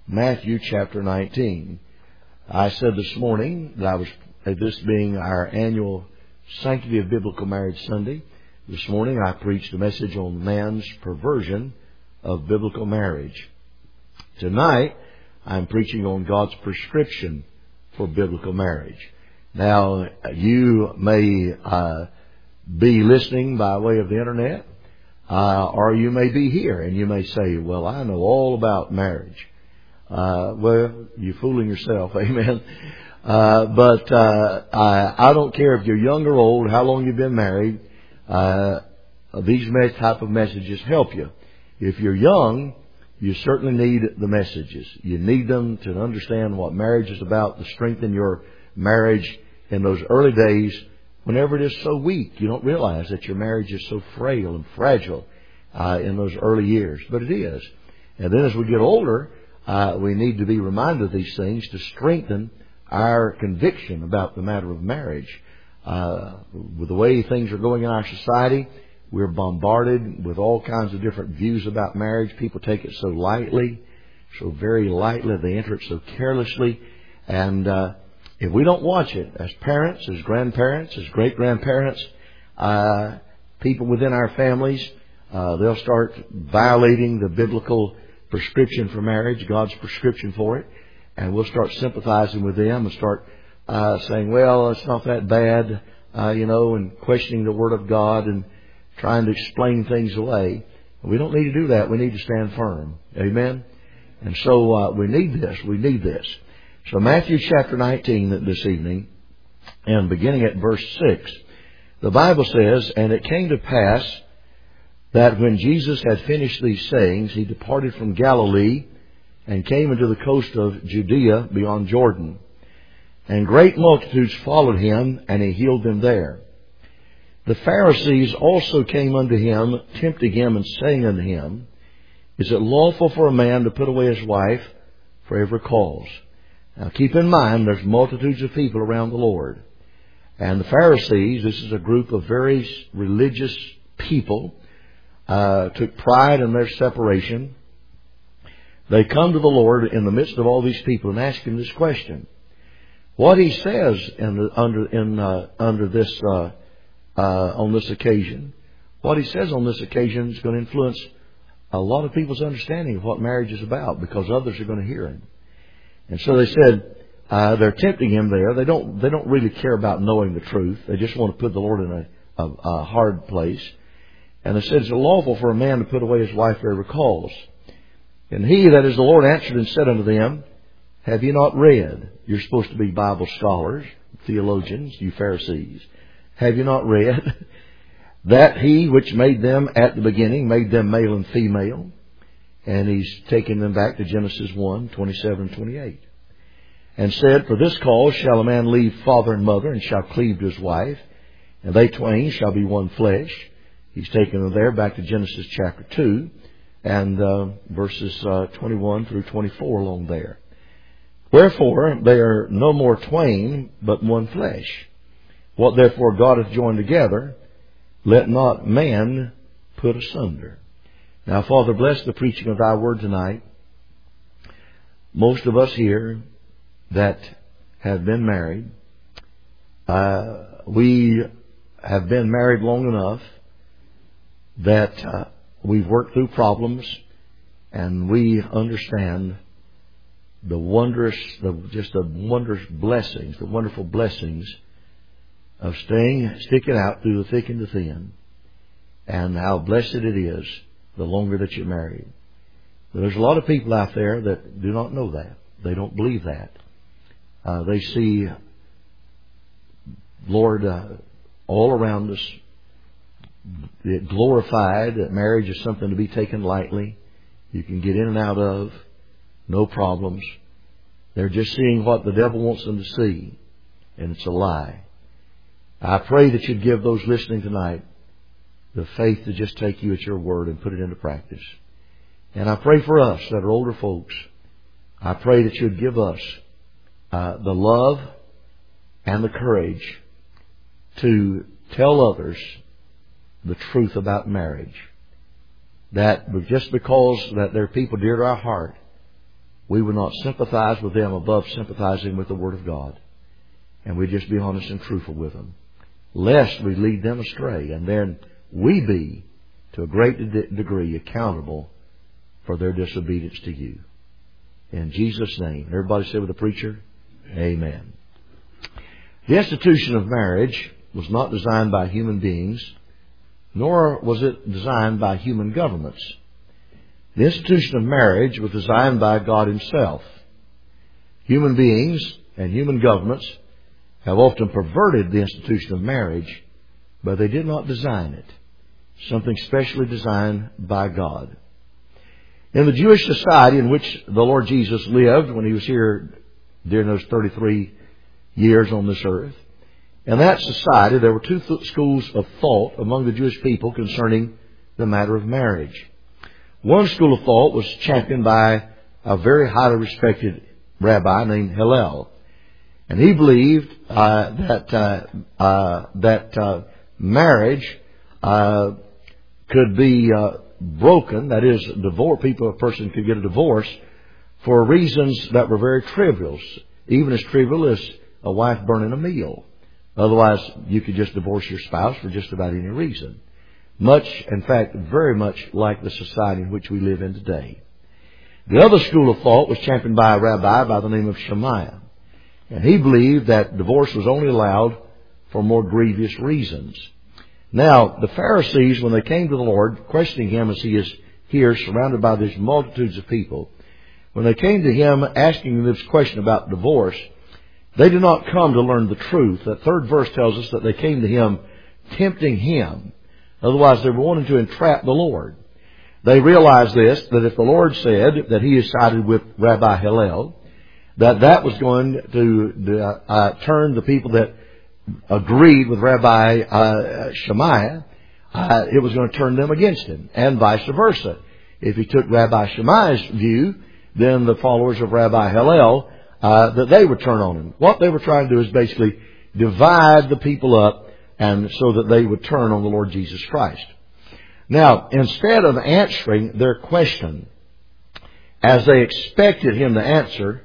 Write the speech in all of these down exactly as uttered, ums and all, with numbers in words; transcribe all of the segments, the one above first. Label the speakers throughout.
Speaker 1: Matthew chapter nineteen. I said this morning that I was, this being our annual Sanctity of Biblical Marriage Sunday, this morning I preached a message on man's perversion of biblical marriage. Tonight, I'm preaching on God's prescription for biblical marriage. Now, you may uh, be listening by way of the internet, uh, or you may be here, and you may say, well, I know all about marriage. Uh, well, you're fooling yourself, amen. Uh, but uh, I, I don't care if you're young or old, how long you've been married. Uh, these type of messages help you. If you're young, you certainly need the messages. You need them to understand what marriage is about, to strengthen your marriage in those early days whenever it is so weak. You don't realize that your marriage is so frail and fragile uh, in those early years, but it is. And then as we get older, uh, we need to be reminded of these things to strengthen our conviction about the matter of marriage. Uh, with the way things are going in our society, we're bombarded with all kinds of different views about marriage. People take it so lightly, so very lightly. They enter it so carelessly. And uh, if we don't watch it as parents, as grandparents, as great-grandparents, uh, people within our families, uh, they'll start violating the biblical prescription for marriage, God's prescription for it. And we'll start sympathizing with them and start uh, saying, well, it's not that bad, uh, you know, and questioning the Word of God and trying to explain things away. We don't need to do that. We need to stand firm. Amen? And so uh, we need this. We need this. So Matthew chapter nineteen this evening, and beginning at verse six, the Bible says, And it came to pass that when Jesus had finished these sayings, He departed from Galilee and came into the coast of Judea beyond Jordan. And great multitudes followed Him, and He healed them there. The Pharisees also came unto Him, tempting Him, and saying unto Him, Is it lawful for a man to put away his wife for every cause? Now keep in mind, there's multitudes of people around the Lord. And the Pharisees, this is a group of very religious people, uh, took pride in their separation. They come to the Lord in the midst of all these people and ask Him this question. What He says in the, under in uh, under this uh, uh, on this occasion, what He says on this occasion is going to influence a lot of people's understanding of what marriage is about, because others are going to hear Him. And so they said uh, they're tempting Him there. They don't they don't really care about knowing the truth. They just want to put the Lord in a, a, a hard place. And they said, Is it lawful for a man to put away his wife for every cause? And He, that is the Lord, answered and said unto them, Have you not read? You're supposed to be Bible scholars, theologians, you Pharisees. Have you not read that He which made them at the beginning made them male and female? And He's taking them back to Genesis one, twenty-seven and twenty-eight. And said, For this cause shall a man leave father and mother, and shall cleave to his wife, and they twain shall be one flesh. He's taken them there back to Genesis chapter two. And uh, verses uh, twenty-one through twenty-four along there. Wherefore they are no more twain, but one flesh. What therefore God hath joined together, let not man put asunder. Now, Father, bless the preaching of Thy word tonight. Most of us here that have been married, uh, we have been married long enough that Uh, We've worked through problems, and we understand the wondrous, the, just the wondrous blessings, the wonderful blessings of staying, sticking out through the thick and the thin, and how blessed it is the longer that you're married. But there's a lot of people out there that do not know that. They don't believe that. Uh, they see, Lord, uh, all around us, it glorified, that marriage is something to be taken lightly. You can get in and out of, no problems. They're just seeing what the devil wants them to see, and it's a lie. I pray that you'd give those listening tonight the faith to just take you at your word and put it into practice. And I pray for us that are older folks. I pray that you'd give us uh, the love and the courage to tell others the truth about marriage. That just because that there are people dear to our heart we would not sympathize with them above sympathizing with the Word of God. And we just be honest and truthful with them, lest we lead them astray, and then we be, to a great de- degree, accountable for their disobedience to you. In Jesus' name. Everybody say with the preacher, Amen. The institution of marriage was not designed by human beings, nor was it designed by human governments. The institution of marriage was designed by God Himself. Human beings and human governments have often perverted the institution of marriage, but they did not design it. Something specially designed by God. In the Jewish society in which the Lord Jesus lived when He was here during those thirty-three years on this earth, in that society there were two th- schools of thought among the Jewish people concerning the matter of marriage. One school of thought was championed by a very highly respected rabbi named Hillel. And he believed uh, that uh, uh, that uh, marriage uh, could be uh, broken. That is, divorce. People, a person could get a divorce for reasons that were very trivial, even as trivial as a wife burning a meal. Otherwise, you could just divorce your spouse for just about any reason. Much, in fact, very much like the society in which we live in today. The other school of thought was championed by a rabbi by the name of Shammai. And he believed that divorce was only allowed for more grievous reasons. Now, the Pharisees, when they came to the Lord, questioning Him as He is here, surrounded by these multitudes of people, when they came to Him asking this question about divorce, they did not come to learn the truth. That third verse tells us that they came to Him tempting Him. Otherwise, they were wanting to entrap the Lord. They realized this, that if the Lord said that He has sided with Rabbi Hillel, that that was going to uh, turn the people that agreed with Rabbi uh, Shammai, uh, it was going to turn them against him, and vice versa. If he took Rabbi Shammai's view, then the followers of Rabbi Hillel, uh, that they would turn on him. What they were trying to do is basically divide the people up, and so that they would turn on the Lord Jesus Christ. Now, instead of answering their question as they expected Him to answer,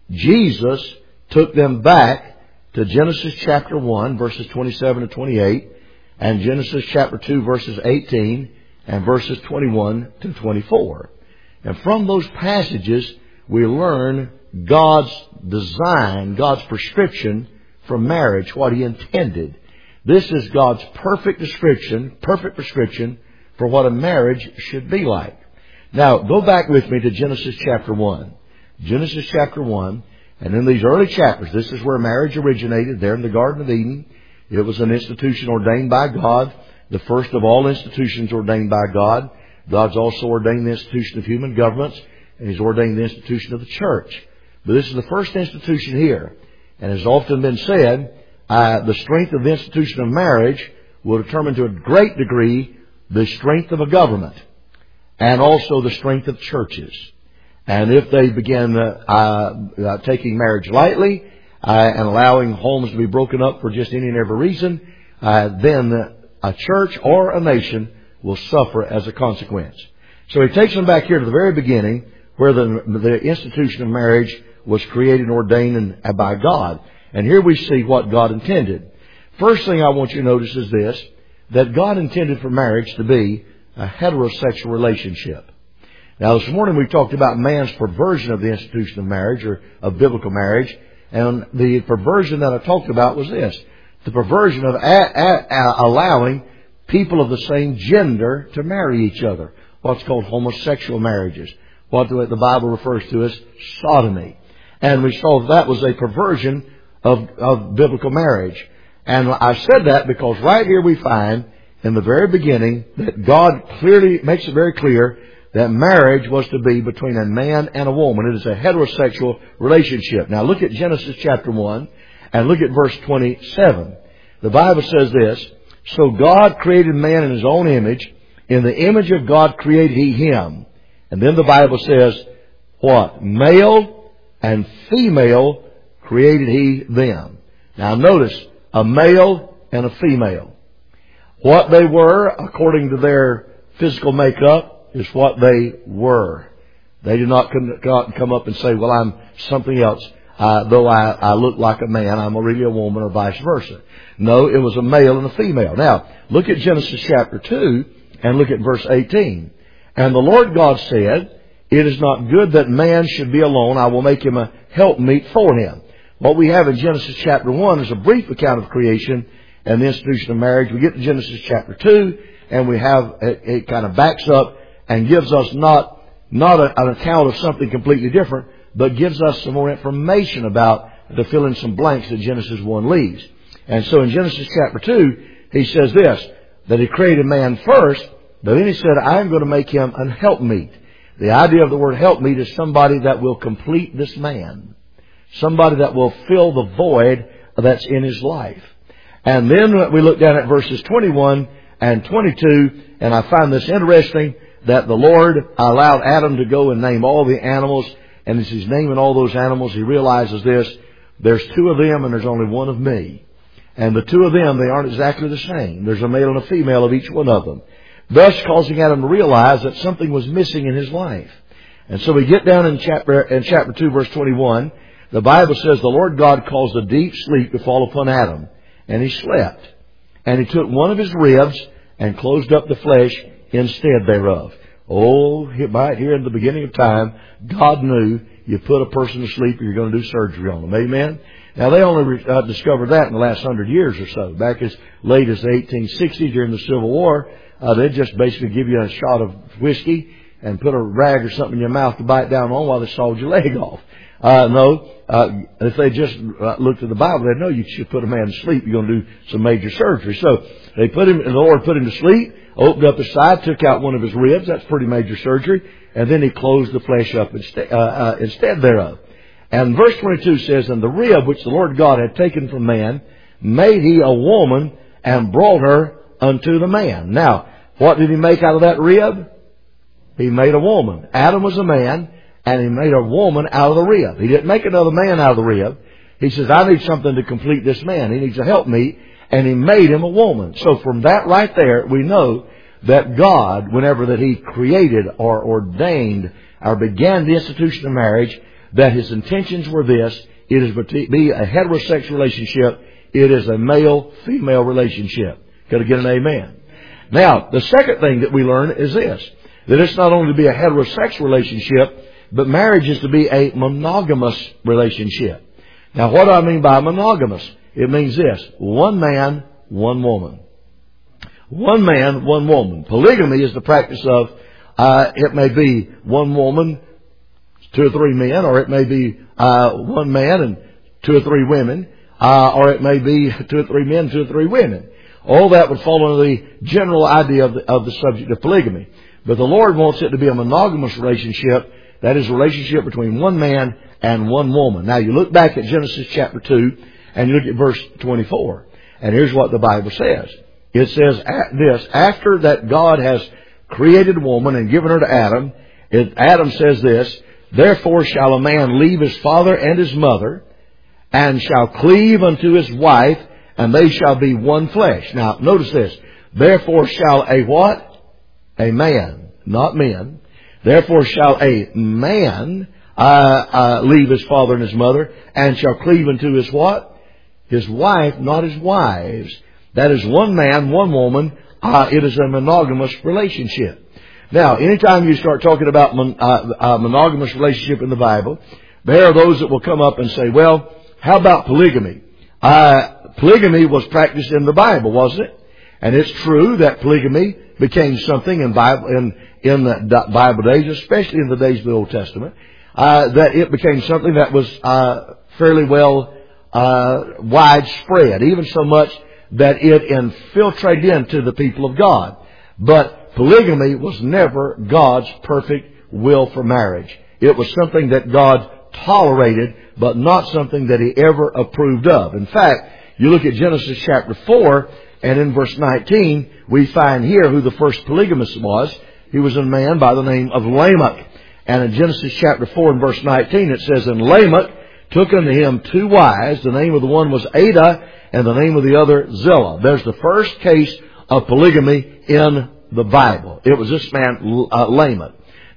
Speaker 1: Jesus took them back to Genesis chapter one, verses twenty-seven to twenty-eight, and Genesis chapter two, verses eighteen, and verses twenty-one to twenty-four. And from those passages, we learn God's design, God's prescription for marriage, what He intended. This is God's perfect description, perfect prescription for what a marriage should be like. Now, go back with me to Genesis chapter one. Genesis chapter one, and in these early chapters, this is where marriage originated, there in the Garden of Eden. It was an institution ordained by God, the first of all institutions ordained by God. God's also ordained the institution of human governments, and He's ordained the institution of the church. But this is the first institution here. And as often been said, uh, the strength of the institution of marriage will determine to a great degree the strength of a government, and also the strength of churches. And if they begin uh, uh, taking marriage lightly uh, and allowing homes to be broken up for just any and every reason, uh, then a church or a nation will suffer as a consequence. So he takes them back here to the very beginning, where the, the institution of marriage was created and ordained and, by God. And here we see what God intended. First thing I want you to notice is this, that God intended for marriage to be a heterosexual relationship. Now, this morning we talked about man's perversion of the institution of marriage, or of biblical marriage. And the perversion that I talked about was this, the perversion of a- a- a- allowing people of the same gender to marry each other. What's called homosexual marriages. What the Bible refers to as sodomy. And we saw that was a perversion of, of biblical marriage. And I said that because right here we find in the very beginning that God clearly makes it very clear that marriage was to be between a man and a woman. It is a heterosexual relationship. Now look at Genesis chapter one and look at verse twenty-seven. The Bible says this, so God created man in His own image. In the image of God created He him. And then the Bible says, what? Male and female created He them. Now notice, a male and a female. What they were, according to their physical makeup, is what they were. They did not come, come up and say, well, I'm something else. Uh, though I, I look like a man, I'm really a woman, or vice versa. No, it was a male and a female. Now, look at Genesis chapter two and look at verse eighteen. And the Lord God said, it is not good that man should be alone. I will make him a helpmeet for him. What we have in Genesis chapter one is a brief account of creation and the institution of marriage. We get to Genesis chapter two and we have, it, it kind of backs up and gives us not, not a, an account of something completely different, but gives us some more information about to fill in some blanks that Genesis one leaves. And so in Genesis chapter two, he says this, that he created man first, but then he said, I'm going to make him an helpmeet. The idea of the word helpmeet is somebody that will complete this man. Somebody that will fill the void that's in his life. And then we look down at verses twenty-one and twenty-two, and I find this interesting, that the Lord allowed Adam to go and name all the animals. And as he's naming all those animals, he realizes this, there's two of them and there's only one of me. And the two of them, they aren't exactly the same. There's a male and a female of each one of them. Thus causing Adam to realize that something was missing in his life. And so we get down in chapter, in chapter two, verse twenty-one. The Bible says the Lord God caused a deep sleep to fall upon Adam. And he slept. And he took one of his ribs and closed up the flesh instead thereof. Oh, right here in the beginning of time, God knew you put a person to sleep or you're going to do surgery on them. Amen? Now, they only uh, discovered that in the last hundred years or so. Back as late as the eighteen sixties during the Civil War, uh, they'd just basically give you a shot of whiskey and put a rag or something in your mouth to bite down on while they sawed your leg off. Uh, no, uh, if they just uh, looked at the Bible, they'd know you should put a man to sleep. You're going to do some major surgery. So they put him, the Lord put him to sleep, opened up his side, took out one of his ribs. That's pretty major surgery. And then he closed the flesh up instead, uh, uh, instead thereof. And verse twenty-two says, and the rib which the Lord God had taken from man, made he a woman and brought her unto the man. Now, what did he make out of that rib? He made a woman. Adam was a man, and he made a woman out of the rib. He didn't make another man out of the rib. He says, I need something to complete this man. He needs to help me. And he made him a woman. So from that right there, we know that God, whenever that he created or ordained or began the institution of marriage, that his intentions were this: it is to be a heterosexual relationship. It is a male-female relationship. Could I get an amen? Now, the second thing that we learn is this: that it's not only to be a heterosexual relationship, but marriage is to be a monogamous relationship. Now, what do I mean by monogamous? It means this: one man, one woman. One man, one woman. Polygamy is the practice of, uh, it may be one woman, two or three men, or it may be uh, one man and two or three women, uh, or it may be two or three men, two or three women. All that would fall under the general idea of the, of the subject of polygamy. But the Lord wants it to be a monogamous relationship. That is a relationship between one man and one woman. Now you look back at Genesis chapter two and you look at verse twenty-four. And here's what the Bible says. It says this: after that God has created woman and given her to Adam, it, Adam says this: therefore shall a man leave his father and his mother, and shall cleave unto his wife, and they shall be one flesh. Now notice this: therefore shall a what? A man, not men. Therefore shall a man uh, uh, leave his father and his mother, and shall cleave unto his what? His wife, not his wives. That is one man, one woman. Uh, it is a monogamous relationship. Now, anytime you start talking about mon, uh, uh, monogamous relationship in the Bible, there are those that will come up and say, well, how about polygamy? Uh, polygamy was practiced in the Bible, wasn't it? And it's true that polygamy became something in Bible, in, in the Bible days, especially in the days of the Old Testament, uh, that it became something that was, uh, fairly well, uh, widespread, even so much that it infiltrated into the people of God. But polygamy was never God's perfect will for marriage. It was something that God tolerated, but not something that He ever approved of. In fact, you look at Genesis chapter four, and in verse nineteen, we find here who the first polygamist was. He was a man by the name of Lamech. And in Genesis chapter four and verse nineteen, it says, and Lamech took unto him two wives. The name of the one was Adah, and the name of the other Zillah. There's the first case of polygamy in the Bible. It was this man, uh, Lamech.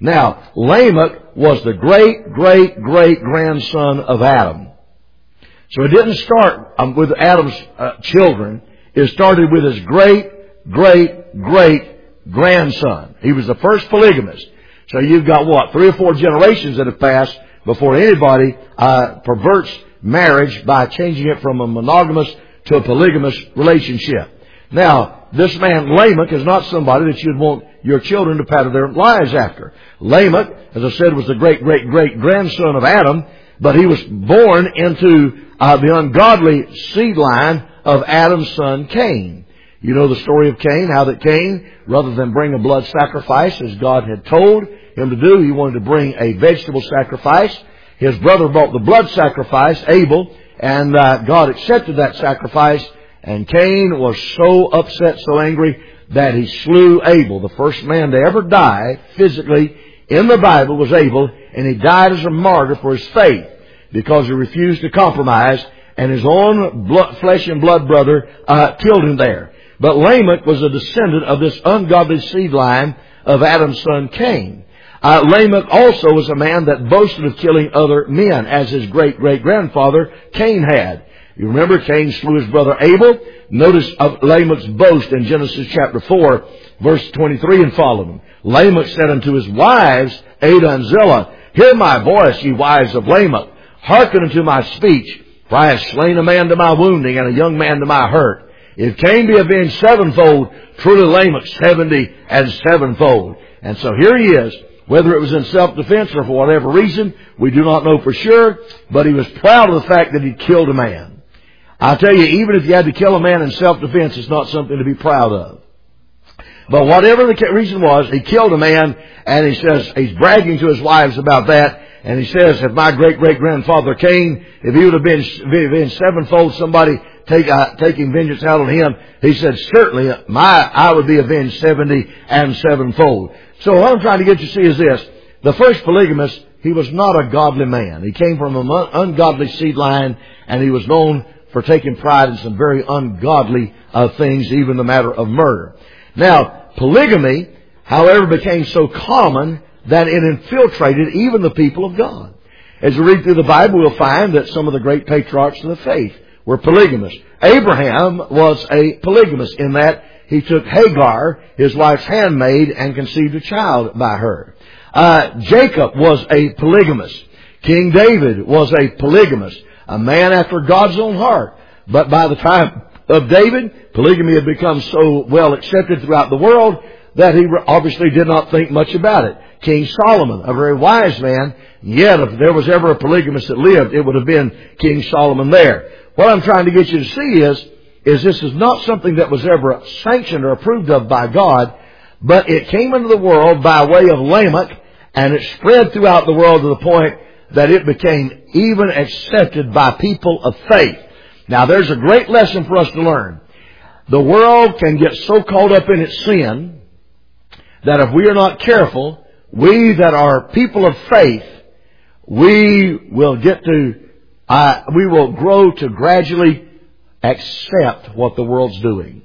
Speaker 1: Now, Lamech was the great, great, great grandson of Adam. So it didn't start um, with Adam's uh, children. It started with his great, great, great grandson. He was the first polygamist. So you've got what? Three or four generations that have passed before anybody uh, perverts marriage by changing it from a monogamous to a polygamous relationship. Now, this man Lamech is not somebody that you'd want your children to pattern their lives after. Lamech, as I said, was the great, great, great grandson of Adam, but he was born into uh, the ungodly seed line of Adam's son Cain. You know the story of Cain, how that Cain, rather than bring a blood sacrifice as God had told him to do, he wanted to bring a vegetable sacrifice. His brother brought the blood sacrifice, Abel, and uh, God accepted that sacrifice. And Cain was so upset, so angry, that he slew Abel. The first man to ever die physically in the Bible was Abel, and he died as a martyr for his faith because he refused to compromise, and his own blood, flesh and blood brother uh, killed him there. But Lamech was a descendant of this ungodly seed line of Adam's son Cain. Uh, Lamech also was a man that boasted of killing other men, as his great-great-grandfather Cain had. You remember Cain slew his brother Abel? Notice of Lamech's boast in Genesis chapter four, verse twenty-three and following. Lamech said unto his wives, Adah and Zillah, Hear my voice, ye wives of Lamech. Hearken unto my speech, for I have slain a man to my wounding, and a young man to my hurt. If Cain be avenged sevenfold, truly Lamech seventy and sevenfold. And so here he is. Whether it was in self-defense or for whatever reason, we do not know for sure, but he was proud of the fact that he killed a man. I'll tell you, even if you had to kill a man in self-defense, it's not something to be proud of. But whatever the reason was, he killed a man, and he says, he's bragging to his wives about that, and he says, if my great-great-grandfather Cain, if he would have been, been sevenfold somebody take, uh, taking vengeance out on him, he said, certainly my, I would be avenged seventy and sevenfold. So what I'm trying to get you to see is this. The first polygamist, he was not a godly man. He came from an ungodly seed line, and he was known for taking pride in some very ungodly uh, things, even the matter of murder. Now, polygamy, however, became so common that it infiltrated even the people of God. As we read through the Bible, we'll find that some of the great patriarchs of the faith were polygamists. Abraham was a polygamist in that he took Hagar, his wife's handmaid, and conceived a child by her. Uh, Jacob was a polygamist. King David was a polygamist, a man after God's own heart. But by the time of David, polygamy had become so well accepted throughout the world that he obviously did not think much about it. King Solomon, a very wise man, yet if there was ever a polygamist that lived, it would have been King Solomon there. What I'm trying to get you to see is, is this is not something that was ever sanctioned or approved of by God, but it came into the world by way of Lamech, and it spread throughout the world to the point that it became even accepted by people of faith. Now, there's a great lesson for us to learn. The world can get so caught up in its sin that if we are not careful, we that are people of faith, we will get to, uh, we will grow to gradually accept what the world's doing.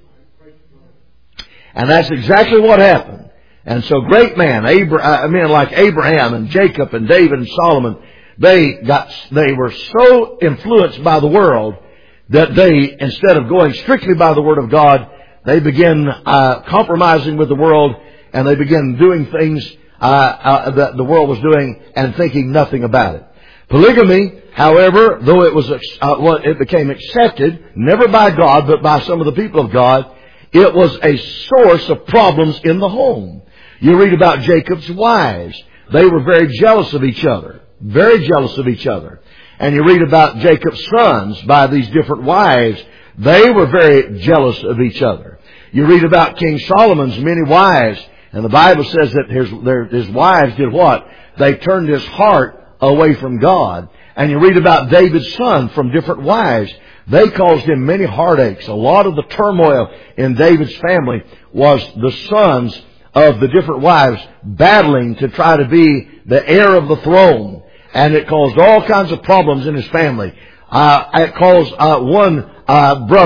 Speaker 1: And that's exactly what happened. And so great men, Abra- uh, men like Abraham and Jacob and David and Solomon, they got, they were so influenced by the world that they, instead of going strictly by the Word of God, they began uh, compromising with the world, and they began doing things uh, uh, that the world was doing and thinking nothing about it. Polygamy, however, though it was uh, well, it became accepted, never by God, but by some of the people of God, it was a source of problems in the home. You read about Jacob's wives. They were very jealous of each other. Very jealous of each other. And you read about Jacob's sons by these different wives. They were very jealous of each other. You read about King Solomon's many wives. And the Bible says that his, their, his wives did what? They turned his heart away from God. And you read about David's son from different wives. They caused him many heartaches. A lot of the turmoil in David's family was the sons of the different wives battling to try to be the heir of the throne. And it caused all kinds of problems in his family. Uh, it caused uh, one uh, brother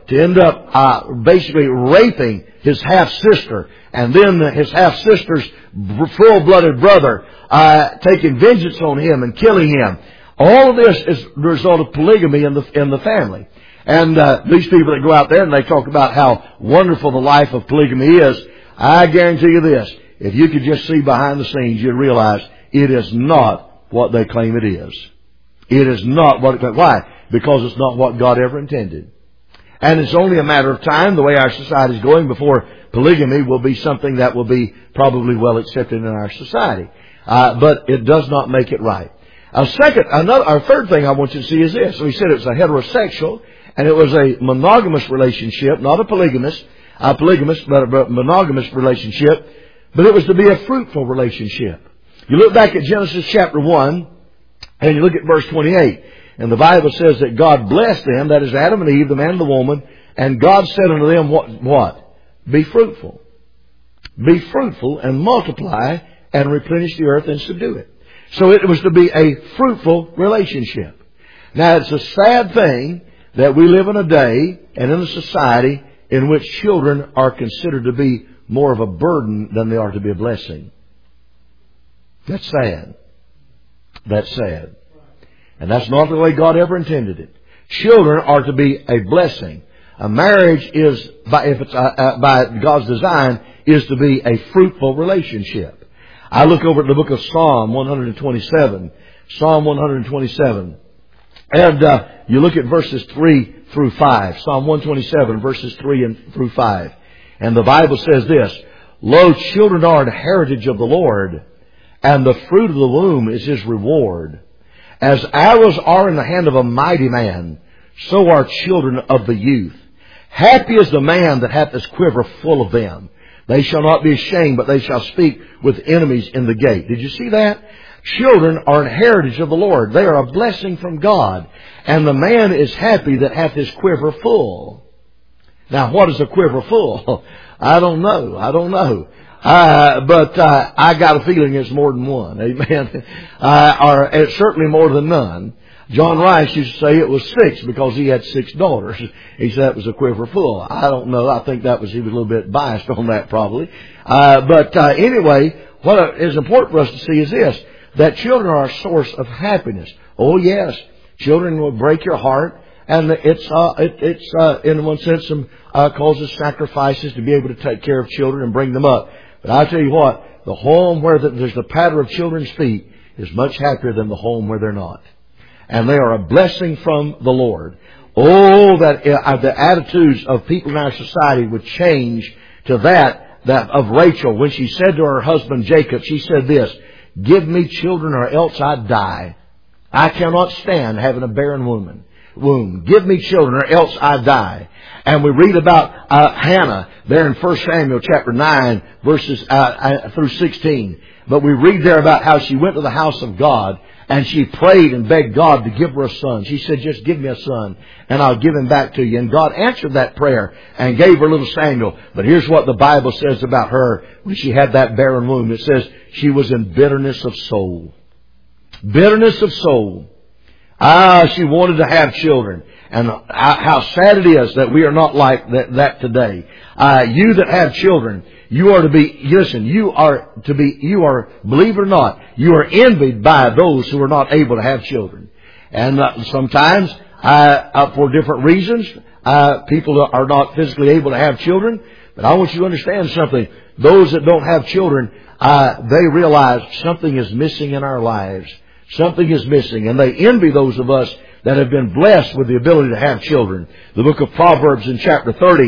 Speaker 1: to end up uh, basically raping his half-sister, and then his half-sister's full-blooded brother uh, taking vengeance on him and killing him. All of this is the result of polygamy in the in the family. And uh, these people that go out there and they talk about how wonderful the life of polygamy is, I guarantee you this, if you could just see behind the scenes, you'd realize it is not what they claim it is. It is not what it, why? Because it's not what God ever intended. And it's only a matter of time, the way our society is going, before polygamy will be something that will be probably well accepted in our society. Uh, but it does not make it right. A second, another, our third thing I want you to see is this. So we said it was a heterosexual, and it was a monogamous relationship, not a polygamous, a polygamous, but a monogamous relationship. But it was to be a fruitful relationship. You look back at Genesis chapter one, and you look at verse twenty-eight. And the Bible says that God blessed them, that is Adam and Eve, the man and the woman, and God said unto them, what? What? Be fruitful. Be fruitful and multiply and replenish the earth and subdue it. So it was to be a fruitful relationship. Now it's a sad thing that we live in a day and in a society in which children are considered to be more of a burden than they are to be a blessing. That's sad. That's sad. And that's not the way God ever intended it. Children are to be a blessing. A marriage is, by, if it's uh, uh, by God's design, is to be a fruitful relationship. I look over at the book of Psalm one twenty-seven. Psalm one twenty-seven. And uh, you look at verses three through five. Psalm one twenty-seven, verses three and through five. And the Bible says this, Lo, children are an heritage of the Lord, and the fruit of the womb is His reward. As arrows are in the hand of a mighty man, so are children of the youth. Happy is the man that hath his quiver full of them. They shall not be ashamed, but they shall speak with enemies in the gate. Did you see that? Children are an heritage of the Lord. They are a blessing from God. And the man is happy that hath his quiver full. Now, what is a quiver full? I don't know. I don't know. Uh, but uh, I got a feeling it's more than one. Amen. Uh, or it's certainly more than none. John Rice used to say it was six because he had six daughters. He said it was a quiver full. I don't know. I think that was he was a little bit biased on that probably. Uh, but uh, anyway, what is important for us to see is this, that children are a source of happiness. Oh yes, children will break your heart, and it's uh, it, it's uh, in one sense some uh, causes sacrifices to be able to take care of children and bring them up. But I'll tell you what, the home where there's the patter of children's feet is much happier than the home where they're not. And they are a blessing from the Lord. Oh, that uh, the attitudes of people in our society would change to that, that of Rachel. When she said to her husband Jacob, she said this, Give me children or else I die. I cannot stand having a barren woman. Womb. Give me children or else I die. And we read about uh, Hannah there in First Samuel chapter nine verses uh, uh, through sixteen. But we read there about how she went to the house of God and she prayed and begged God to give her a son. She said, just give me a son and I'll give him back to you. And God answered that prayer and gave her little Samuel. But here's what the Bible says about her when she had that barren womb. It says she was in bitterness of soul. Bitterness of soul. Ah, she wanted to have children. And how sad it is that we are not like that, that today. Uh, you that have children, you are to be, listen, you are to be, you are, believe it or not, you are envied by those who are not able to have children. And uh, sometimes, uh, uh, for different reasons, uh, people are not physically able to have children. But I want you to understand something. Those that don't have children, uh, they realize something is missing in our lives. Something is missing. And they envy those of us that have been blessed with the ability to have children. The book of Proverbs in chapter thirty,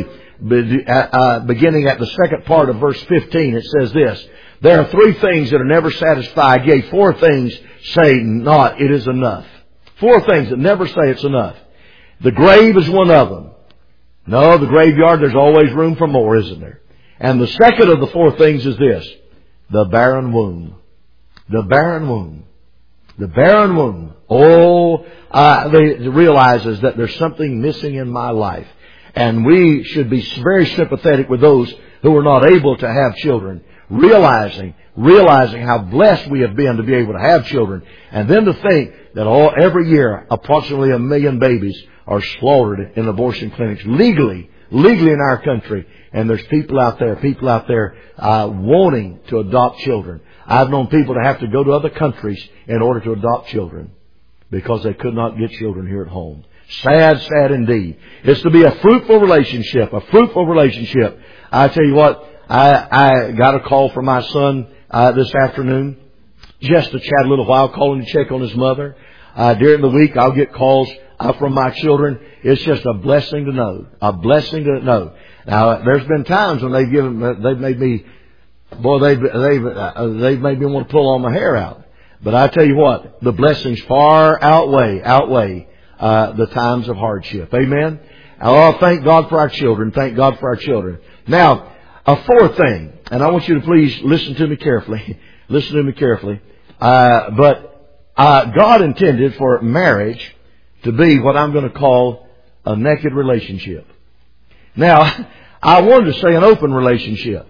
Speaker 1: uh, beginning at the second part of verse fifteen, it says this, There are three things that are never satisfied, yea, four things say not, it is enough. Four things that never say it's enough. The grave is one of them. No, the graveyard, there's always room for more, isn't there? And the second of the four things is this, the barren womb. The barren womb. The barren womb. Oh, uh, they realizes that there's something missing in my life. And we should be very sympathetic with those who are not able to have children. realizing, realizing how blessed we have been to be able to have children. And then to think that all, every year, approximately a million babies are slaughtered in abortion clinics legally, legally in our country. And there's people out there, people out there, uh, wanting to adopt children. I've known people to have to go to other countries in order to adopt children because they could not get children here at home. Sad, sad indeed. It's to be a fruitful relationship, a fruitful relationship. I tell you what, I, I got a call from my son uh, this afternoon just to chat a little while, calling to check on his mother. Uh, during the week, I'll get calls uh, from my children. It's just a blessing to know, a blessing to know. Now, there's been times when they've given, they've made me, boy, they've they've uh, they've made me want to pull all my hair out. But I tell you what, the blessings far outweigh outweigh uh, the times of hardship. Amen. Oh, thank God for our children. Thank God for our children. Now, a fourth thing, and I want you to please listen to me carefully. Listen to me carefully. Uh, but uh, God intended for marriage to be what I'm going to call a naked relationship. Now, I wanted to say an open relationship.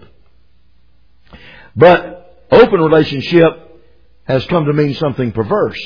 Speaker 1: But open relationship has come to mean something perverse.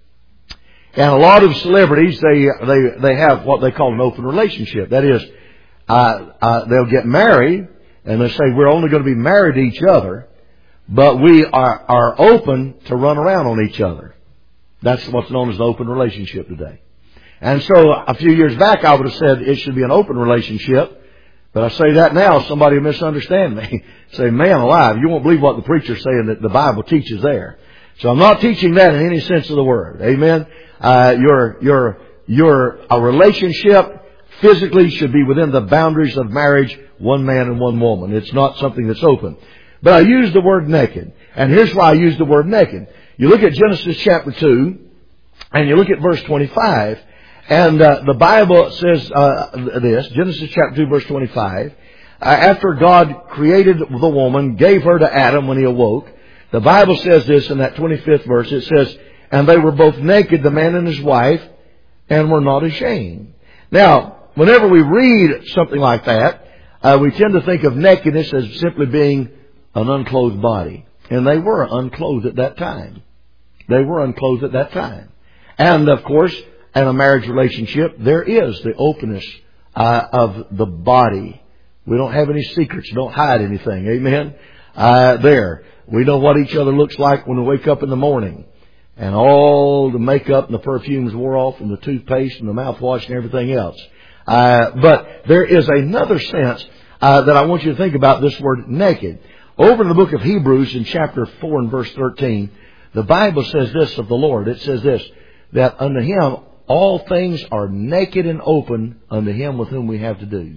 Speaker 1: And a lot of celebrities, they they they have what they call an open relationship. That is, uh, uh, they'll get married and they say we're only going to be married to each other, but we are, are open to run around on each other. That's what's known as an open relationship today. And so a few years back I would have said it should be an open relationship. But I say that now, somebody will misunderstand me. Say, man alive, you won't believe what the preacher's saying that the Bible teaches there. So I'm not teaching that in any sense of the word. Amen. Uh, your, your, your, a relationship physically should be within the boundaries of marriage, one man and one woman. It's not something that's open. But I use the word naked. And here's why I use the word naked. You look at Genesis chapter two, and you look at verse twenty-five, and uh, the Bible says uh, this, Genesis chapter two, verse twenty-five, uh, after God created the woman, gave her to Adam when he awoke, the Bible says this in that twenty-fifth verse, it says, and they were both naked, the man and his wife, and were not ashamed. Now, whenever we read something like that, uh, we tend to think of nakedness as simply being an unclothed body. And they were unclothed at that time. They were unclothed at that time. And, of course, in a marriage relationship, there is the openness uh, of the body. We don't have any secrets. Don't hide anything. Amen? Uh, there. We know what each other looks like when we wake up in the morning. And all the makeup and the perfumes wore off and the toothpaste and the mouthwash and everything else. Uh, but there is another sense uh, that I want you to think about this word naked. Over in the book of Hebrews in chapter four and verse thirteen, the Bible says this of the Lord. It says this, that unto Him all things are naked and open unto Him with whom we have to do.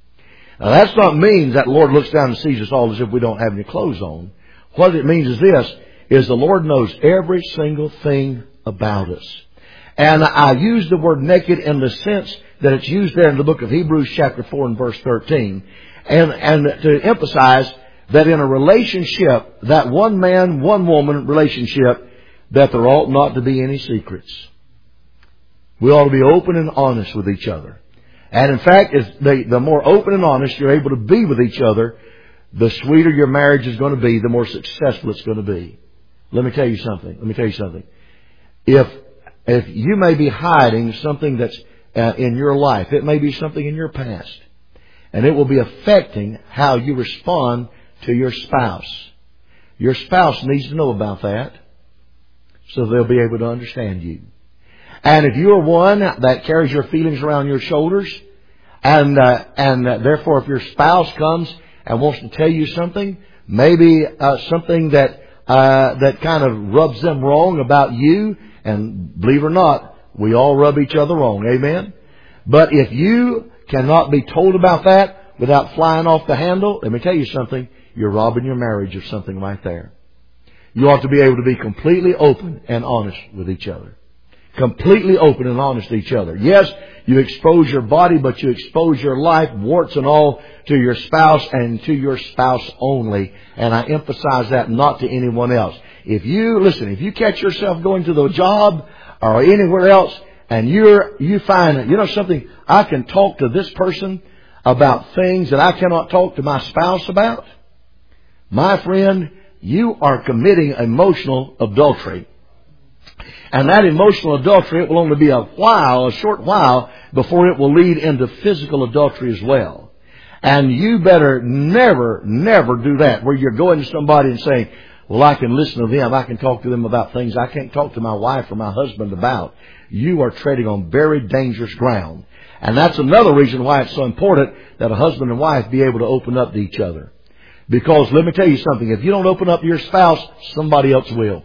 Speaker 1: Now that's not mean that the Lord looks down and sees us all as if we don't have any clothes on. What it means is this, is the Lord knows every single thing about us. And I use the word naked in the sense that it's used there in the book of Hebrews chapter four and verse thirteen. And, and to emphasize that in a relationship, that one man, one woman relationship, that there ought not to be any secrets. We ought to be open and honest with each other. And in fact, the, the more open and honest you're able to be with each other, the sweeter your marriage is going to be, the more successful it's going to be. Let me tell you something. Let me tell you something. If, if you may be hiding something that's uh, in your life, it may be something in your past, and it will be affecting how you respond to your spouse. Your spouse needs to know about that so they'll be able to understand you. And if you're one that carries your feelings around your shoulders, and uh, and uh, therefore if your spouse comes and wants to tell you something, maybe uh, something that uh, that kind of rubs them wrong about you, and believe it or not, we all rub each other wrong, amen? But if you cannot be told about that without flying off the handle, let me tell you something, you're robbing your marriage of something right there. You ought to be able to be completely open and honest with each other. Completely open and honest to each other. Yes, you expose your body, but you expose your life, warts and all, to your spouse and to your spouse only. And I emphasize that not to anyone else. If you, listen, if you catch yourself going to the job or anywhere else and you're, you find, you know something, I can talk to this person about things that I cannot talk to my spouse about. my friend, you are committing emotional adultery. And that emotional adultery, it will only be a while, a short while, before it will lead into physical adultery as well. And you better never, never do that, where you're going to somebody and saying, well, I can listen to them, I can talk to them about things I can't talk to my wife or my husband about. You are treading on very dangerous ground. And that's another reason why it's so important that a husband and wife be able to open up to each other. Because let me tell you something, if you don't open up to your spouse, somebody else will.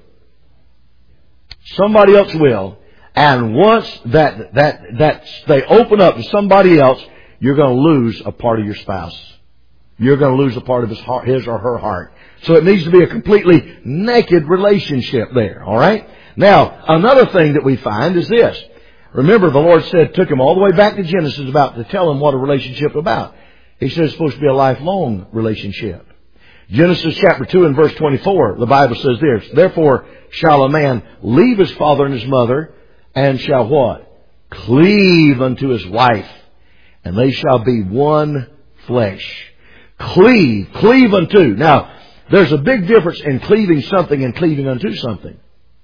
Speaker 1: Somebody else will. And once that, that, that they open up to somebody else, you're going to lose a part of your spouse. You're going to lose a part of his heart, his or her heart. So it needs to be a completely naked relationship there. All right? Now, another thing that we find is this. Remember, the Lord said, took him all the way back to Genesis about to tell him what a relationship is about. He said it's supposed to be a lifelong relationship. Genesis chapter two and verse twenty-four, the Bible says this, therefore shall a man leave his father and his mother, and shall what? Cleave unto his wife, and they shall be one flesh. Cleave, cleave unto. Now, there's a big difference in cleaving something and cleaving unto something.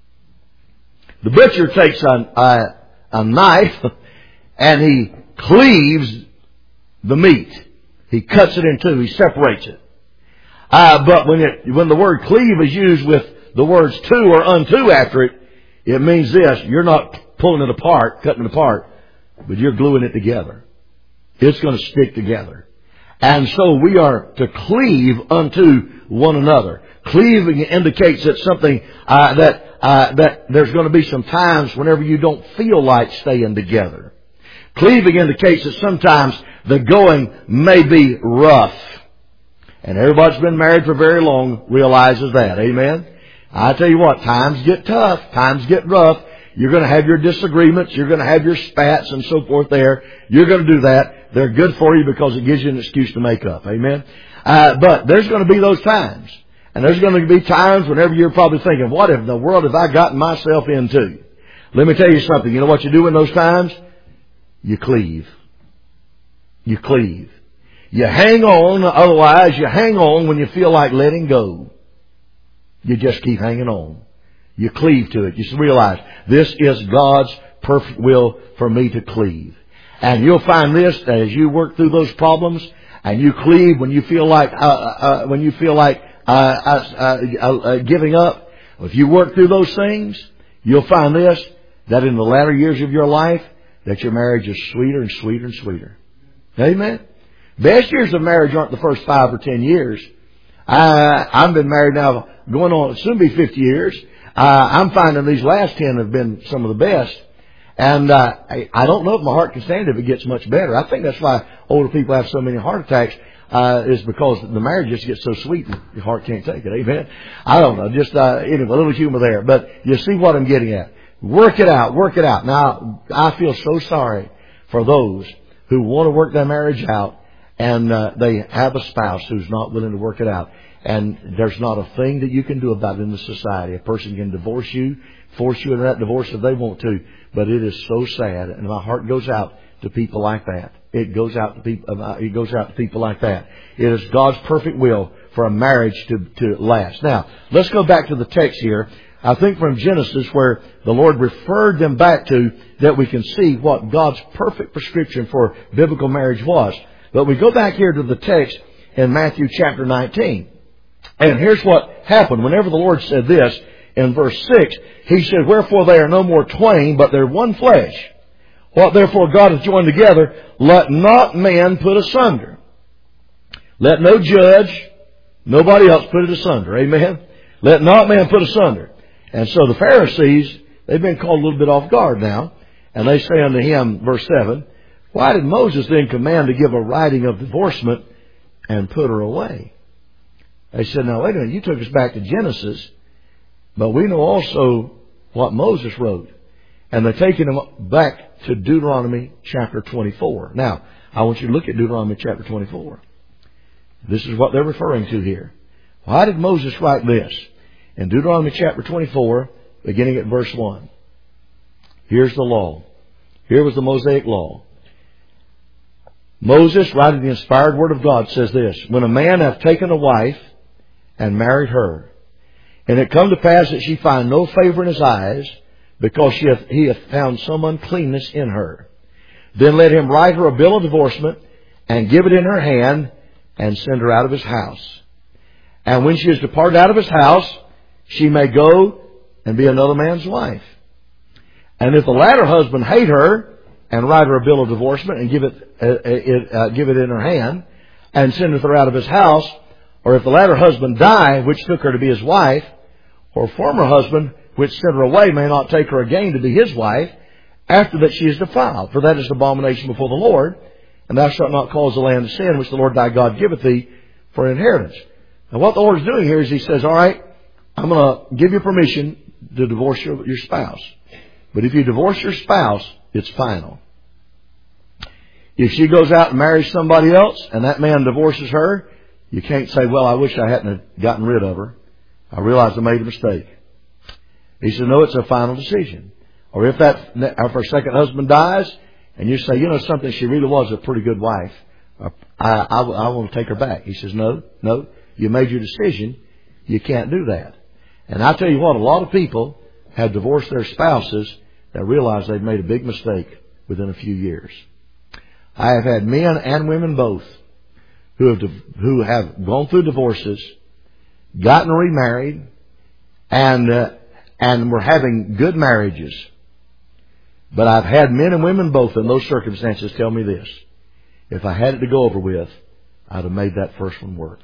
Speaker 1: The butcher takes a, a, a knife and he cleaves the meat. He cuts it in two. He separates it. Uh, but when it, when the word cleave is used with the words to or unto after it, it means this. You're not pulling it apart, cutting it apart, but you're gluing it together. It's going to stick together. And so we are to cleave unto one another. Cleaving indicates that something, uh, that, uh, that there's going to be some times whenever you don't feel like staying together. Cleaving indicates that sometimes the going may be rough. And everybody that's been married for very long realizes that. Amen? I tell you what, times get tough. Times get rough. You're going to have your disagreements. You're going to have your spats and so forth there. You're going to do that. They're good for you because it gives you an excuse to make up. Amen? Uh, but there's going to be those times. And there's going to be times whenever you're probably thinking, what in the world have I gotten myself into? Let me tell you something. You know what you do in those times? You cleave. You cleave. You hang on, otherwise you hang on when you feel like letting go. You just keep hanging on. You cleave to it. You realize this is God's perfect will for me to cleave. And you'll find this as you work through those problems and you cleave when you feel like, uh, uh, when you feel like, uh, uh, uh, uh, giving up. If you work through those things, you'll find this, that in the latter years of your life, that your marriage is sweeter and sweeter and sweeter. Amen? Best years of marriage aren't the first five or ten years. I, I've been married now going on, soon be fifty years. Uh, I'm finding these last ten have been some of the best. And uh, I, I don't know if my heart can stand it if it gets much better. I think that's why older people have so many heart attacks, uh, is because the marriage just gets so sweet and your heart can't take it. Amen? I don't know. Just, uh, anyway, a little humor there. But you see what I'm getting at. Work it out. Work it out. Now, I feel so sorry for those who want to work their marriage out and uh, they have a spouse who's not willing to work it out. And there's not a thing that you can do about it in the society. A person can divorce you, force you into that divorce if they want to. But it is so sad, and my heart goes out to people like that. It goes out to people. Uh, it goes out to people like that. It is God's perfect will for a marriage to to last. Now, let's go back to the text here. I think from Genesis, where the Lord referred them back to, that we can see what God's perfect prescription for biblical marriage was. But we go back here to the text in Matthew chapter nineteen. And here's what happened. Whenever the Lord said this, in verse six, He said, wherefore they are no more twain, but they're one flesh. What therefore God hath joined together, let not man put asunder. Let no judge, nobody else put it asunder. Amen? Let not man put asunder. And so the Pharisees, they've been called a little bit off guard now. And they say unto him, verse seven, why did Moses then command to give a writing of divorcement and put her away? They said, now wait a minute, you took us back to Genesis, but we know also what Moses wrote. And they're taking them back to Deuteronomy chapter twenty-four. Now, I want you to look at Deuteronomy chapter twenty-four. This is what they're referring to here. Why did Moses write this? In Deuteronomy chapter twenty-four, beginning at verse one. Here's the law. Here was the Mosaic law. Moses, writing the inspired word of God, says this, when a man hath taken a wife, and married her. And it come to pass that she find no favor in his eyes, because she hath, he hath found some uncleanness in her. Then let him write her a bill of divorcement, and give it in her hand, and send her out of his house. And when she is departed out of his house, she may go and be another man's wife. And if the latter husband hate her, and write her a bill of divorcement, and give it, uh, it uh, give it in her hand, and sendeth her out of his house, or if the latter husband die, which took her to be his wife, or former husband, which sent her away, may not take her again to be his wife, after that she is defiled. For that is abomination before the Lord. And thou shalt not cause the land to sin, which the Lord thy God giveth thee for an inheritance. Now what the Lord is doing here is He says, all right, I'm going to give you permission to divorce your, your spouse. But if you divorce your spouse, it's final. If she goes out and marries somebody else, and that man divorces her, you can't say, well, I wish I hadn't gotten rid of her. I realized I made a mistake. He said, no, it's a final decision. Or if that, if her second husband dies, and you say, you know something, she really was a pretty good wife, I, I, I want to take her back. He says, no, no, you made your decision. You can't do that. And I tell you what, a lot of people have divorced their spouses that realize they've made a big mistake within a few years. I have had men and women both who have, who have gone through divorces, gotten remarried, and, uh, and were having good marriages. But I've had men and women both in those circumstances tell me this: if I had it to go over with, I'd have made that first one work.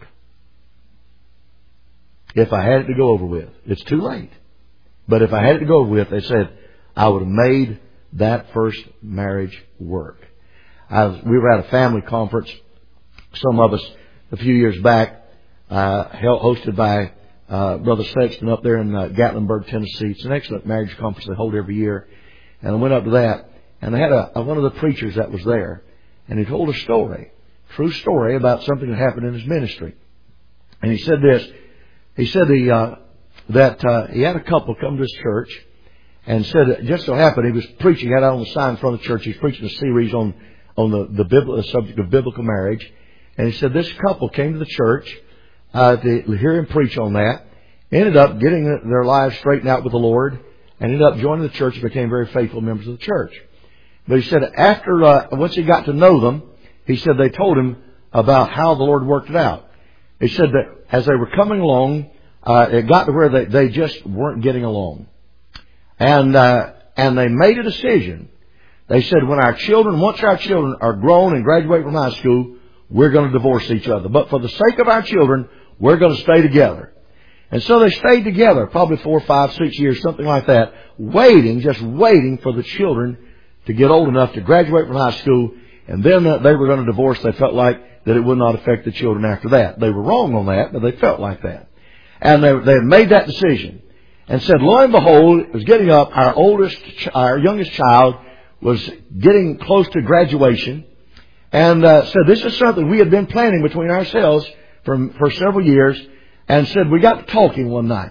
Speaker 1: If I had it to go over with. It's too late. But if I had it to go over with, they said, I would have made that first marriage work. I was, we were at a family conference, some of us, a few years back, uh, hosted by uh, Brother Sexton up there in uh, Gatlinburg, Tennessee. It's an excellent marriage conference they hold every year. And I went up to that, and they had a, a one of the preachers that was there, and he told a story, true story about something that happened in his ministry. And he said this, he said the, uh, that uh, he had a couple come to his church, and said it just so happened he was preaching, had it on the sign in front of the church. He's preaching a series on on the the, biblical, the subject of biblical marriage, and he said this couple came to the church uh, to hear him preach on that. Ended up getting their lives straightened out with the Lord, and ended up joining the church and became very faithful members of the church. But he said after uh, once he got to know them, he said they told him about how the Lord worked it out. He said that as they were coming along, uh, it got to where they they just weren't getting along. And, uh, and they made a decision. They said, when our children, once our children are grown and graduate from high school, we're going to divorce each other. But for the sake of our children, we're going to stay together. And so they stayed together, probably four, five, six years, something like that, waiting, just waiting for the children to get old enough to graduate from high school. And then uh, they were going to divorce. They felt like that it would not affect the children after that. They were wrong on that, but they felt like that. And they, they had made that decision. And said, lo and behold, it was getting up. Our oldest, our youngest child was getting close to graduation. And uh, said, this is something we had been planning between ourselves for, for several years. And said, we got to talking one night.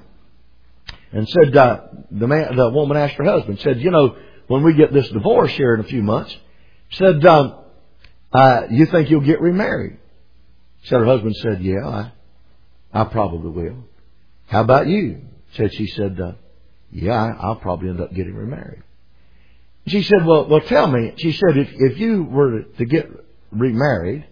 Speaker 1: And said, uh, the man, the woman asked her husband, said, you know, when we get this divorce here in a few months, said, um, uh, you think you'll get remarried? Said her husband said, yeah, I, I probably will. How about you? Said she said, uh, yeah, I'll probably end up getting remarried. She said, well, well, tell me. She said, if if you were to get remarried,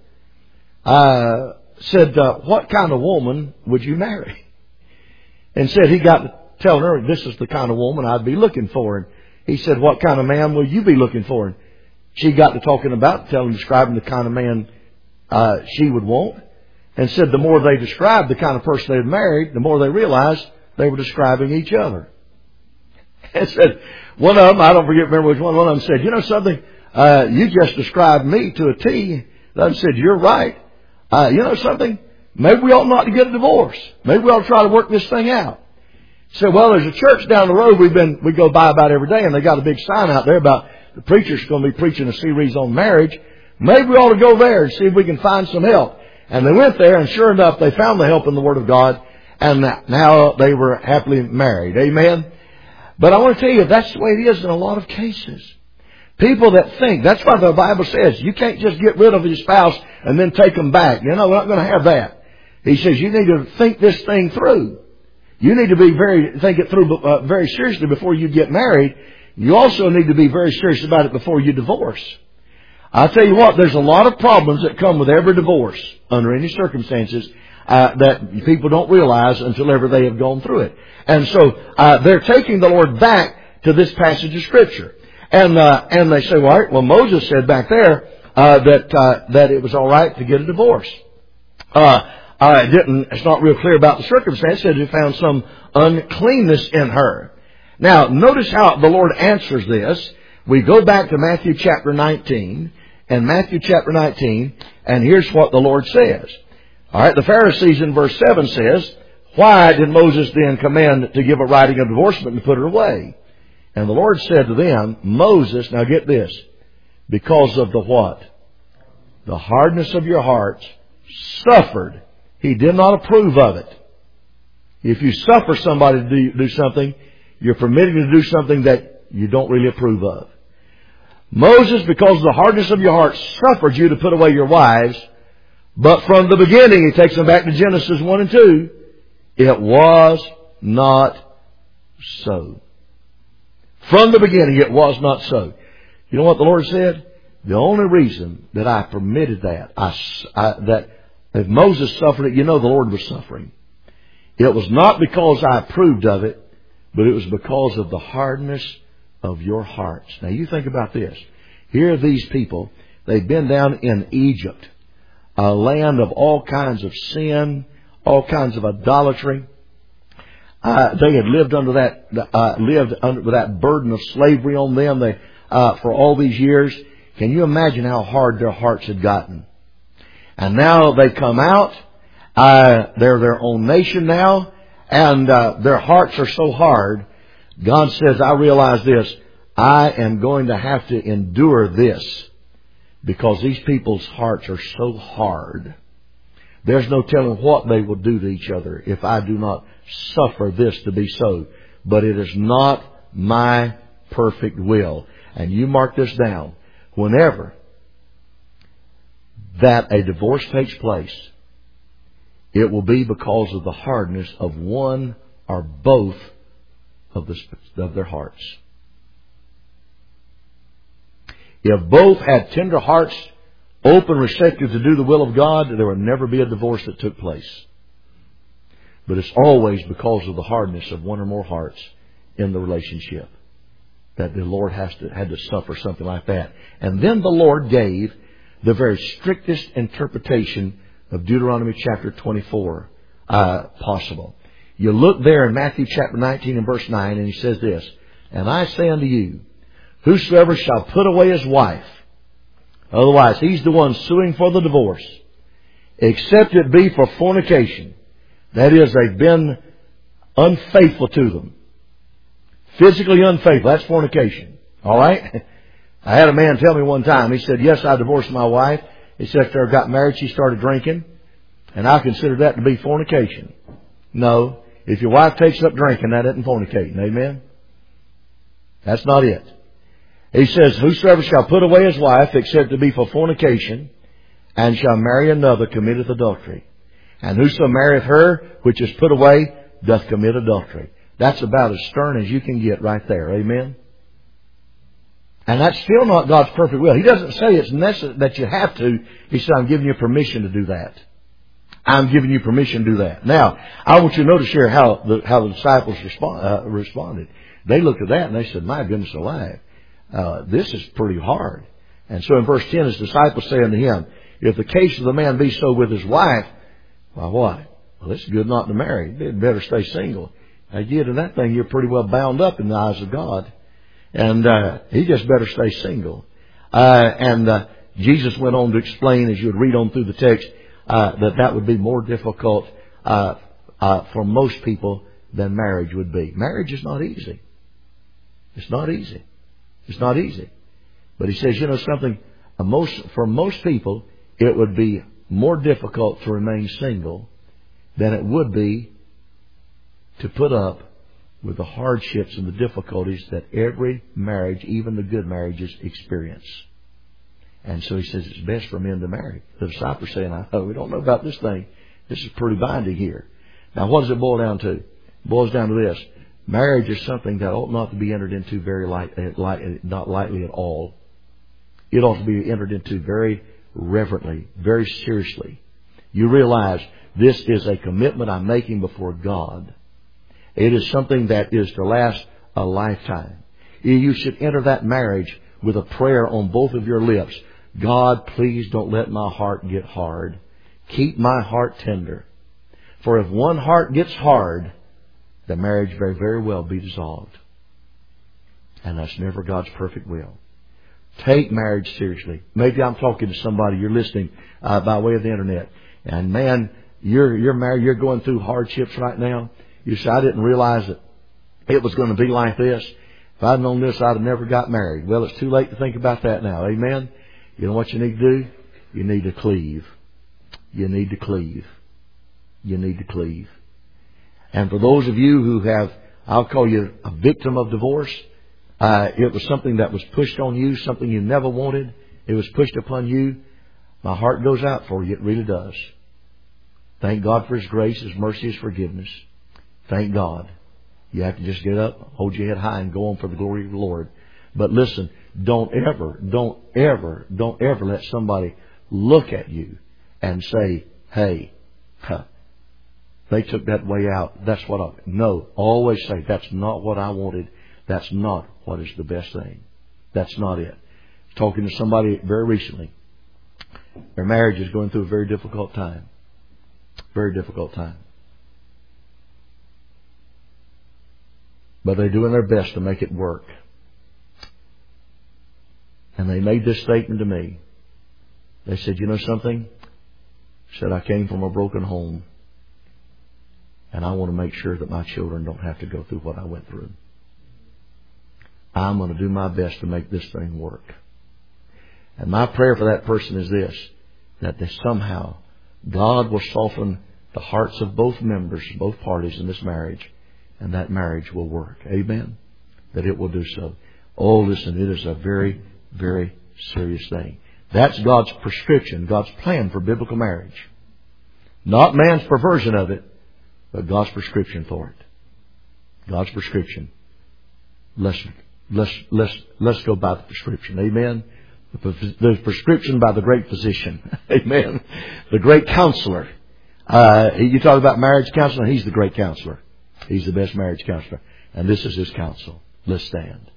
Speaker 1: uh, said, uh, what kind of woman would you marry? And said he got to telling her, this is the kind of woman I'd be looking for. And he said, what kind of man will you be looking for? And she got to talking about, telling, describing the kind of man uh, she would want. And said the more they described the kind of person they had married, the more they realized they were describing each other. And said, one of them, I don't forget, remember which one, one of them said, you know something, uh, you just described me to a T. The other said, you're right. Uh, you know something, maybe we ought not to get a divorce. Maybe we ought to try to work this thing out. He said, well, there's a church down the road we've been, we go by about every day, and they got a big sign out there about the preacher's going to be preaching a series on marriage. Maybe we ought to go there and see if we can find some help. And they went there, and sure enough, they found the help in the Word of God. And now they were happily married. Amen? But I want to tell you, that's the way it is in a lot of cases. People that think, that's why the Bible says, you can't just get rid of your spouse and then take them back. You know, we're not going to have that. He says you need to think this thing through. You need to be very think it through uh, very seriously before you get married. You also need to be very serious about it before you divorce. I'll tell you what, there's a lot of problems that come with every divorce under any circumstances uh, that people don't realize until ever they have gone through it. And so uh, they're taking the Lord back to this passage of Scripture. And uh, and they say, well, all right, well, Moses said back there uh, that uh, that it was all right to get a divorce. Uh, uh, it didn't. It's not real clear about the circumstance. It said he found some uncleanness in her. Now, notice how the Lord answers this. We go back to Matthew chapter nineteen, and Matthew chapter nineteen, and here's what the Lord says. All right, the Pharisees in verse seven says, why did Moses then command to give a writing of divorcement and put her away? And the Lord said to them, Moses, now get this, because of the what? The hardness of your hearts suffered. He did not approve of it. If you suffer somebody to do, do something, you're permitted to do something that you don't really approve of. Moses, because of the hardness of your heart, suffered you to put away your wives. But from the beginning, he takes them back to Genesis one and two, it was not so. From the beginning, it was not so. You know what the Lord said? The only reason that I permitted that, I, I, that if Moses suffered it, you know the Lord was suffering. It was not because I approved of it, but it was because of the hardness of your hearts. Now you think about this. Here are these people. They've been down in Egypt, a land of all kinds of sin, all kinds of idolatry. Uh, they had lived under that, uh, lived under with that burden of slavery on them. They, uh, for all these years. Can you imagine how hard their hearts had gotten? And now they come out. Uh, they're their own nation now, and uh, their hearts are so hard. God says, I realize this. I am going to have to endure this because these people's hearts are so hard. There's no telling what they will do to each other if I do not suffer this to be so. But it is not my perfect will. And you mark this down. Whenever that a divorce takes place, it will be because of the hardness of one or both of, the, of their hearts. If both had tender hearts, open, receptive to do the will of God, there would never be a divorce that took place. But it's always because of the hardness of one or more hearts in the relationship that the Lord has to had to suffer something like that. And then the Lord gave the very strictest interpretation of Deuteronomy chapter twenty-four uh, possible. You look there in Matthew chapter nineteen and verse nine, and he says this, and I say unto you, whosoever shall put away his wife, otherwise he's the one suing for the divorce, except it be for fornication. That is, they've been unfaithful to them. Physically unfaithful. That's fornication. All right? I had a man tell me one time, he said, yes, I divorced my wife. He said after I got married, she started drinking. And I consider that to be fornication. No. If your wife takes up drinking, that isn't fornicating. Amen? That's not it. He says, whosoever shall put away his wife, except to be for fornication, and shall marry another, committeth adultery. And whoso marrieth her, which is put away, doth commit adultery. That's about as stern as you can get right there. Amen? And that's still not God's perfect will. He doesn't say it's necessary that you have to. He said, I'm giving you permission to do that. I'm giving you permission to do that. Now, I want you to notice here how the, how the disciples respond, uh, responded. They looked at that and they said, my goodness alive. Uh, this is pretty hard. And so in verse ten, his disciples say unto him, if the case of the man be so with his wife, why what? Well, it's good not to marry. You'd better stay single. Now, you get in that thing, you're pretty well bound up in the eyes of God. And uh, he just better stay single. Uh, and uh, Jesus went on to explain, as you would read on through the text, uh, that that would be more difficult uh, uh, for most people than marriage would be. Marriage is not easy. It's not easy. It's not easy. But he says, you know something, uh, most, for most people, it would be more difficult to remain single than it would be to put up with the hardships and the difficulties that every marriage, even the good marriages, experience. And so he says it's best for men to marry. The disciples saying, oh, we don't know about this thing. This is pretty binding here. Now, what does it boil down to? It boils down to this. Marriage is something that ought not to be entered into very light, light, not lightly at all. It ought to be entered into very reverently, very seriously. You realize this is a commitment I'm making before God. It is something that is to last a lifetime. You should enter that marriage with a prayer on both of your lips. God, please don't let my heart get hard. Keep my heart tender. For if one heart gets hard, the marriage very, very well be dissolved. And that's never God's perfect will. Take marriage seriously. Maybe I'm talking to somebody, you're listening uh, by way of the internet. And man, you're, you're married, you're going through hardships right now. You say, I didn't realize that it was going to be like this. If I'd known this, I'd have never got married. Well, it's too late to think about that now. Amen? You know what you need to do? You need to cleave. You need to cleave. You need to cleave. And for those of you who have, I'll call you a victim of divorce, uh, it was something that was pushed on you, something you never wanted. It was pushed upon you. My heart goes out for you. It really does. Thank God for His grace, His mercy, His forgiveness. Thank God. You have to just get up, hold your head high, and go on for the glory of the Lord. But listen, don't ever, don't ever, don't ever let somebody look at you and say, hey, huh, they took that way out. That's what I... No, always say, that's not what I wanted. That's not what is the best thing. That's not it. Talking to somebody very recently. Their marriage is going through a very difficult time. Very difficult time. But they're doing their best to make it work. And they made this statement to me. They said, you know something? Said, I came from a broken home. And I want to make sure that my children don't have to go through what I went through. I'm going to do my best to make this thing work. And my prayer for that person is this, that they somehow, God will soften the hearts of both members, both parties in this marriage, and that marriage will work. Amen? That it will do so. Oh, listen, it is a very, very serious thing. That's God's prescription, God's plan for biblical marriage. Not man's perversion of it, but God's prescription for it. God's prescription. Let's, let's, let's, let's go by the prescription. Amen? The prescription by the great physician. Amen? The great counselor. Uh, you talk about marriage counselor, He's the great counselor. He's the best marriage counselor. And this is His counsel. Let's stand.